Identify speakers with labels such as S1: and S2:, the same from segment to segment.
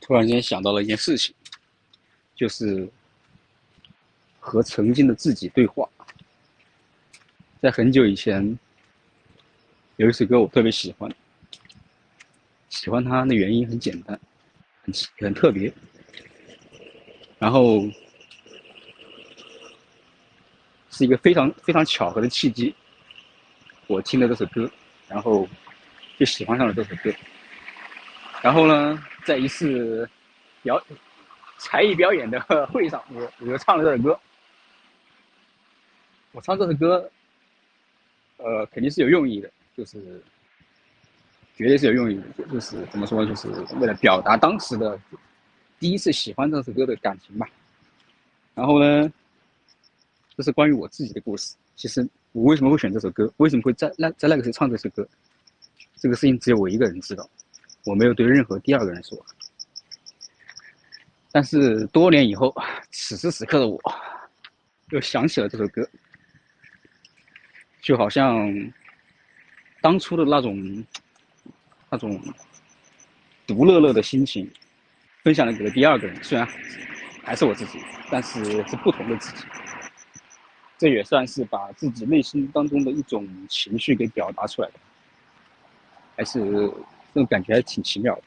S1: 突然间想到了一件事情，就是和曾经的自己对话。在很久以前，有一首歌我特别喜欢，喜欢它的原因很简单，很特别。然后是一个非常非常巧合的契机，我听了这首歌，然后就喜欢上了这首歌。然后呢，在一次表才艺表演的会上，我就唱了这首歌。我唱这首歌，肯定是有用意的，就是绝对是有用意的，就是怎么说，就是为了表达当时的第一次喜欢这首歌的感情吧。然后呢，这是关于我自己的故事。其实我为什么会选这首歌，为什么会在那个时候唱这首歌，这个事情只有我一个人知道，我没有对任何第二个人说。但是多年以后，此时此刻的我，又想起了这首歌，就好像当初的那种独乐乐的心情，分享了给了第二个人，虽然还是我自己，但是是不同的自己。这也算是把自己内心当中的一种情绪给表达出来的，还是这种感觉还挺奇妙的。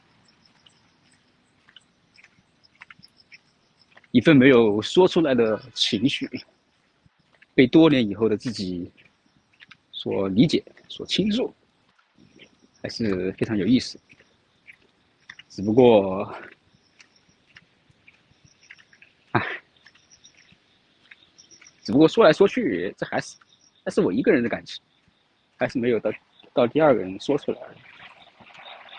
S1: 一份没有说出来的情绪，被多年以后的自己所理解、所倾诉，还是非常有意思。只不过，唉，只不过说来说去，这还是我一个人的感情，还是没有到第二个人说出来。